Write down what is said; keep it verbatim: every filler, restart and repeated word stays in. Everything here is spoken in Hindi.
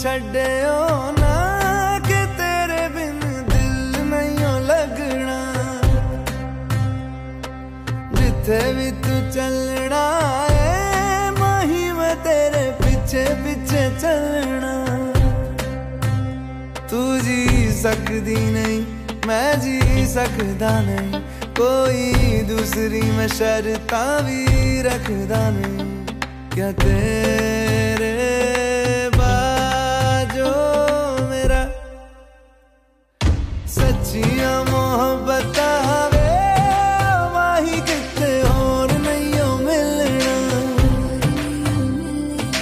छड्डियो ना कि तेरे बिन दिल नहीं लगना। जिथे भी तू चलना है माही मैं तेरे पीछे पीछे चलना। तू जी सकदी नहीं मैं जी सकदा नहीं, कोई दूसरी मैं शर्तां भी रखदा नहीं। क्या तेरे